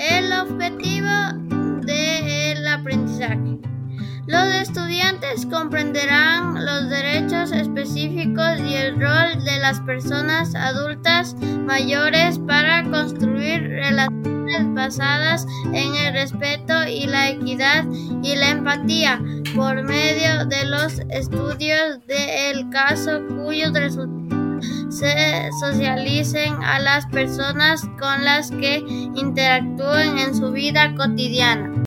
El objetivo del aprendizaje. Los estudiantes comprenderán los derechos específicos y el rol de las personas adultas mayores para construir relaciones basadas en el respeto y la equidad y la empatía por medio de los estudios del caso cuyos resultados se socialicen a las personas con las que interactúen en su vida cotidiana.